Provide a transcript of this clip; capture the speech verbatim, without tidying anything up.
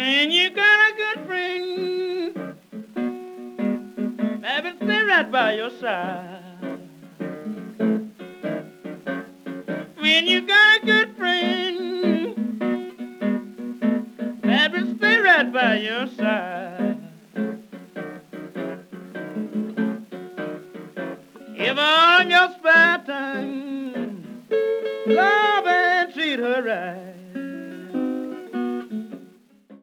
When you got a good friend, baby, stay right by your side. When you got a good friend, baby, stay right by your side. If on your spare time, love